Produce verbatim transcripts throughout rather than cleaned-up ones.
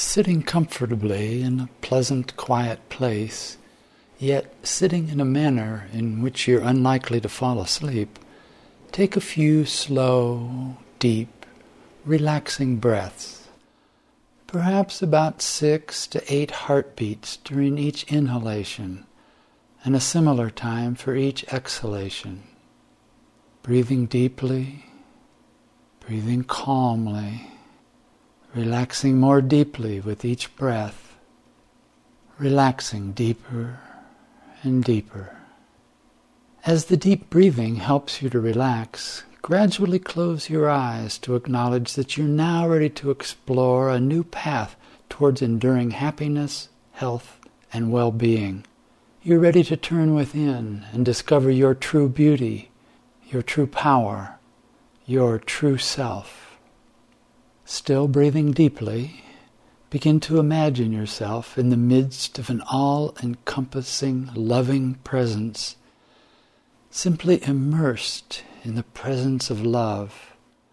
sitting comfortably in a pleasant, quiet place, yet sitting in a manner in which you're unlikely to fall asleep, take a few slow, deep, relaxing breaths, perhaps about six to eight heartbeats during each inhalation, and a similar time for each exhalation. Breathing deeply, breathing calmly, relaxing more deeply with each breath, relaxing deeper and deeper. As the deep breathing helps you to relax, gradually close your eyes to acknowledge that you're now ready to explore a new path towards enduring happiness, health, and well-being. You're ready to turn within and discover your true beauty, your true power, your true self. Still breathing deeply, begin to imagine yourself in the midst of an all-encompassing, loving presence, simply immersed in the presence of love.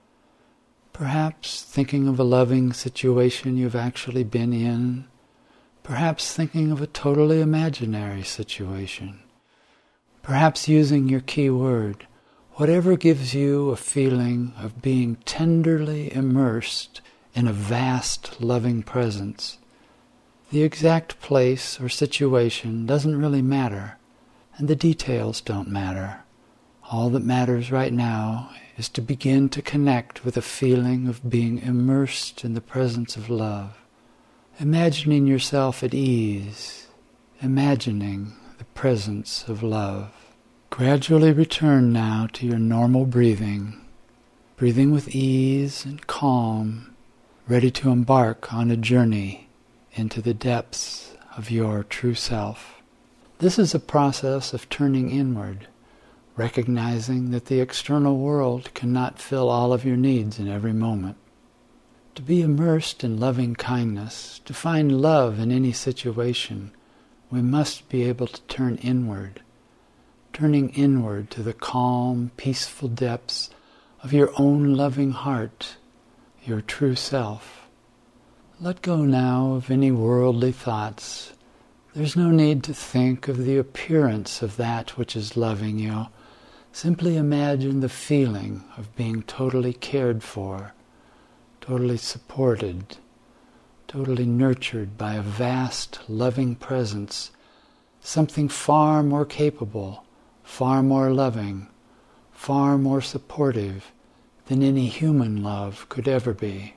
Perhaps thinking of a loving situation you've actually been in, perhaps thinking of a totally imaginary situation, perhaps using your key word, whatever gives you a feeling of being tenderly immersed in a vast, loving presence. The exact place or situation doesn't really matter, and the details don't matter. All that matters right now is to begin to connect with a feeling of being immersed in the presence of love, imagining yourself at ease, imagining the presence of love. Gradually return now to your normal breathing, breathing with ease and calm, ready to embark on a journey into the depths of your true self. This is a process of turning inward, recognizing that the external world cannot fill all of your needs in every moment. To be immersed in loving kindness, to find love in any situation, we must be able to turn inward, turning inward to the calm, peaceful depths of your own loving heart, your true self. Let go now of any worldly thoughts. There's no need to think of the appearance of that which is loving you. Simply imagine the feeling of being totally cared for, totally supported, totally nurtured by a vast, loving presence, something far more capable, far more loving, far more supportive than any human love could ever be.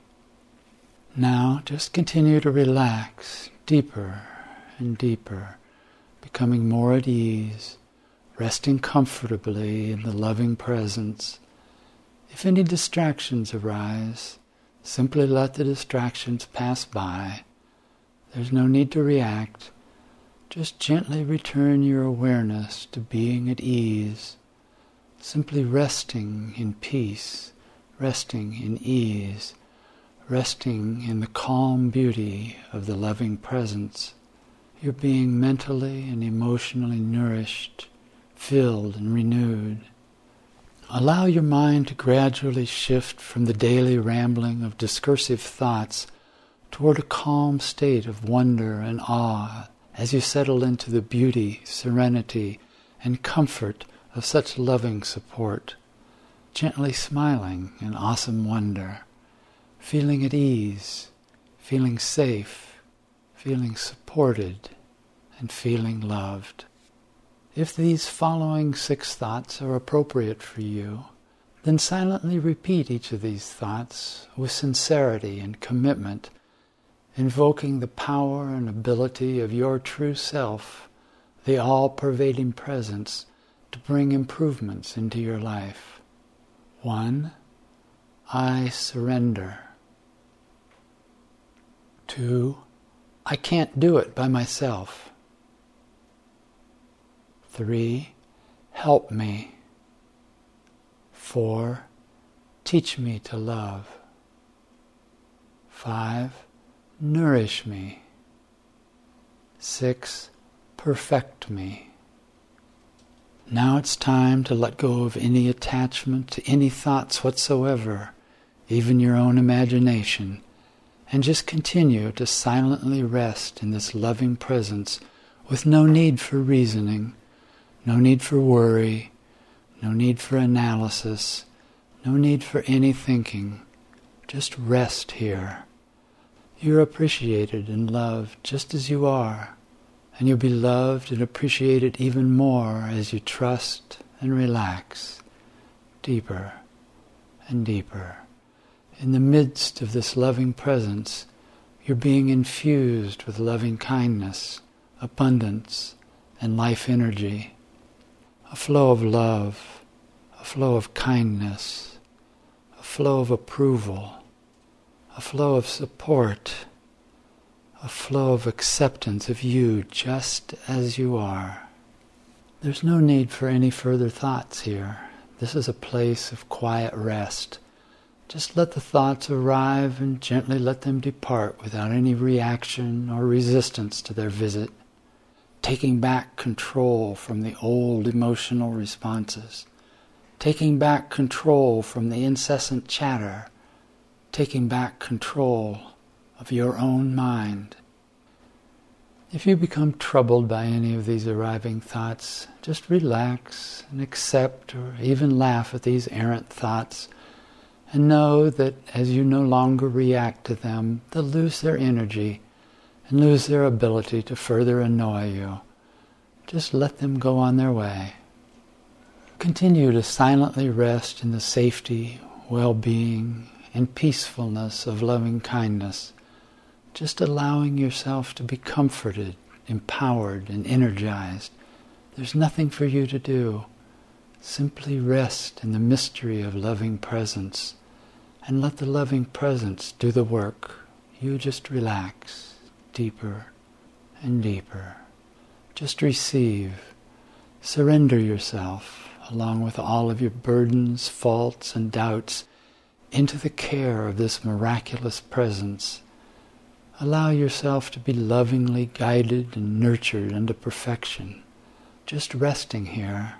Now just continue to relax deeper and deeper, becoming more at ease, resting comfortably in the loving presence. If any distractions arise, simply let the distractions pass by. There's no need to react. Just gently return your awareness to being at ease, simply resting in peace, resting in ease, resting in the calm beauty of the loving presence. You're being mentally and emotionally nourished, filled and renewed. Allow your mind to gradually shift from the daily rambling of discursive thoughts toward a calm state of wonder and awe as you settle into the beauty, serenity, and comfort of such loving support, gently smiling in awesome wonder, feeling at ease, feeling safe, feeling supported, and feeling loved. If these following six thoughts are appropriate for you, then silently repeat each of these thoughts with sincerity and commitment, invoking the power and ability of your true self, the all-pervading presence, to bring improvements into your life. One, I surrender. Two, I can't do it by myself. Three, help me. Four, teach me to love. Five, nourish me. Six, perfect me. Now it's time to let go of any attachment to any thoughts whatsoever, even your own imagination, and just continue to silently rest in this loving presence with no need for reasoning, no need for worry, no need for analysis, no need for any thinking. Just rest here. You're appreciated and loved just as you are, and you'll be loved and appreciated even more as you trust and relax deeper and deeper. In the midst of this loving presence, you're being infused with loving kindness, abundance, and life energy. A flow of love, a flow of kindness, a flow of approval, a flow of support, a flow of acceptance of you just as you are. There's no need for any further thoughts here. This is a place of quiet rest. Just let the thoughts arrive and gently let them depart without any reaction or resistance to their visit, taking back control from the old emotional responses, taking back control from the incessant chatter, taking back control of your own mind. If you become troubled by any of these arriving thoughts, just relax and accept or even laugh at these errant thoughts, and know that as you no longer react to them, they'll lose their energy and lose their ability to further annoy you. Just let them go on their way. Continue to silently rest in the safety, well-being, and peacefulness of loving kindness, just allowing yourself to be comforted, empowered, and energized. There's nothing for you to do. Simply rest in the mystery of loving presence and let the loving presence do the work. You just relax deeper and deeper. Just receive. Surrender yourself, along with all of your burdens, faults, and doubts, into the care of this miraculous presence. Allow yourself to be lovingly guided and nurtured unto perfection. Just resting here,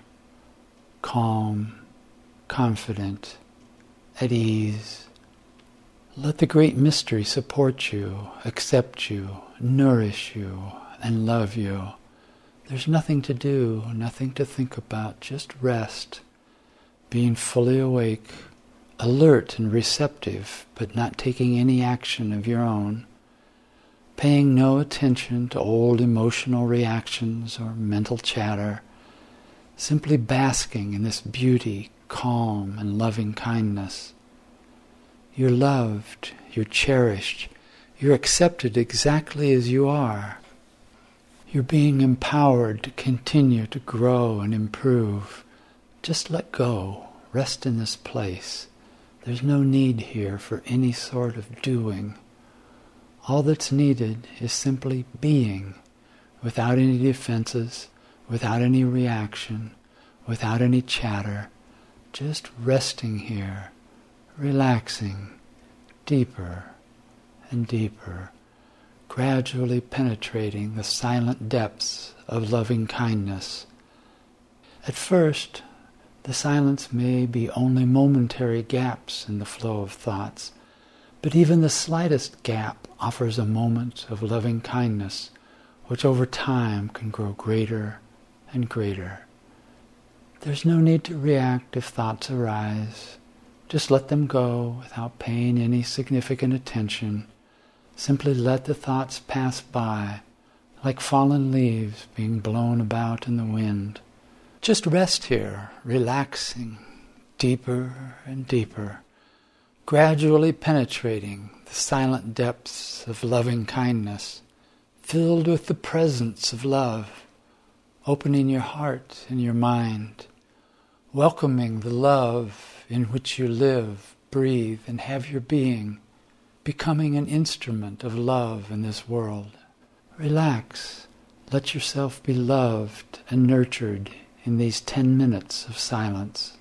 calm, confident, at ease. Let the great mystery support you, accept you, nourish you, and love you. There's nothing to do, nothing to think about, just rest, being fully awake, alert and receptive, but not taking any action of your own, paying no attention to old emotional reactions or mental chatter, simply basking in this beauty, calm, and loving kindness. You're loved, you're cherished, you're accepted exactly as you are. You're being empowered to continue to grow and improve. Just let go, rest in this place. There's no need here for any sort of doing. All that's needed is simply being, without any defenses, without any reaction, without any chatter, just resting here, relaxing, deeper and deeper, gradually penetrating the silent depths of loving kindness. At first, the silence may be only momentary gaps in the flow of thoughts, but even the slightest gap offers a moment of loving kindness, which over time can grow greater and greater. There's no need to react if thoughts arise. Just let them go without paying any significant attention. Simply let the thoughts pass by, like fallen leaves being blown about in the wind. Just rest here, relaxing, deeper and deeper, gradually penetrating the silent depths of loving kindness, filled with the presence of love, opening your heart and your mind, welcoming the love in which you live, breathe, and have your being, becoming an instrument of love in this world. Relax. Let yourself be loved and nurtured in these ten minutes of silence.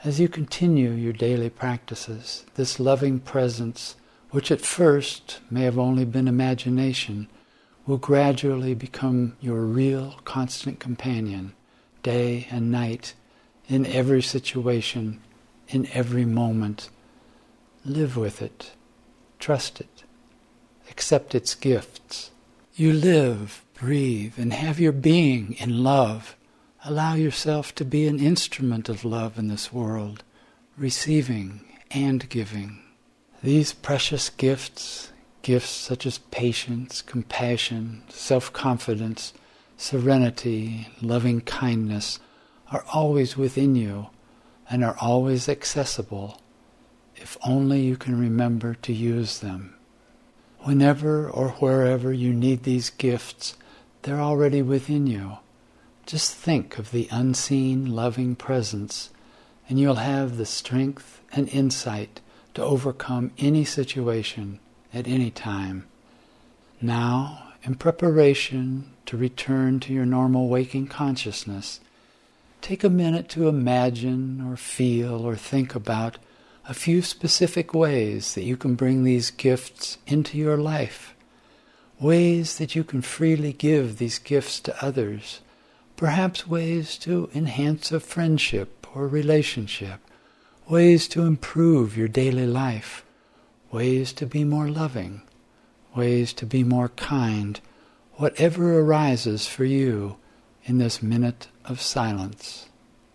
As you continue your daily practices, this loving presence, which at first may have only been imagination, will gradually become your real constant companion, day and night, in every situation, in every moment. Live with it. Trust it. Accept its gifts. You live, breathe, and have your being in love. Allow yourself to be an instrument of love in this world, receiving and giving. These precious gifts, gifts such as patience, compassion, self-confidence, serenity, loving kindness, are always within you and are always accessible, if only you can remember to use them. Whenever or wherever you need these gifts, they're already within you. Just think of the unseen, loving presence, and you'll have the strength and insight to overcome any situation at any time. Now, in preparation to return to your normal waking consciousness, take a minute to imagine or feel or think about a few specific ways that you can bring these gifts into your life, ways that you can freely give these gifts to others, perhaps ways to enhance a friendship or relationship, ways to improve your daily life, ways to be more loving, ways to be more kind, whatever arises for you in this minute of silence.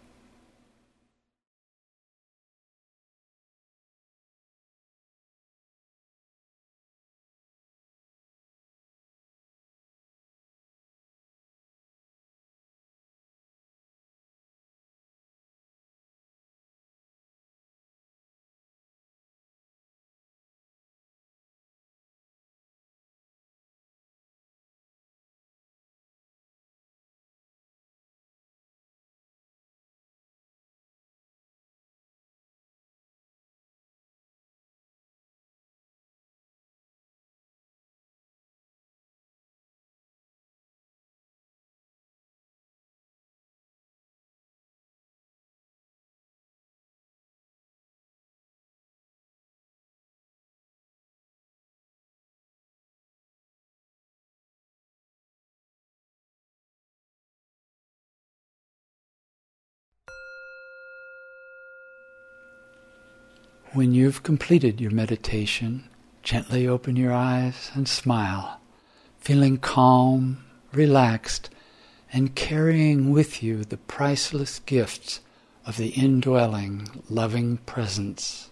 When you've completed your meditation, gently open your eyes and smile, feeling calm, relaxed, and carrying with you the priceless gifts of the indwelling, loving presence.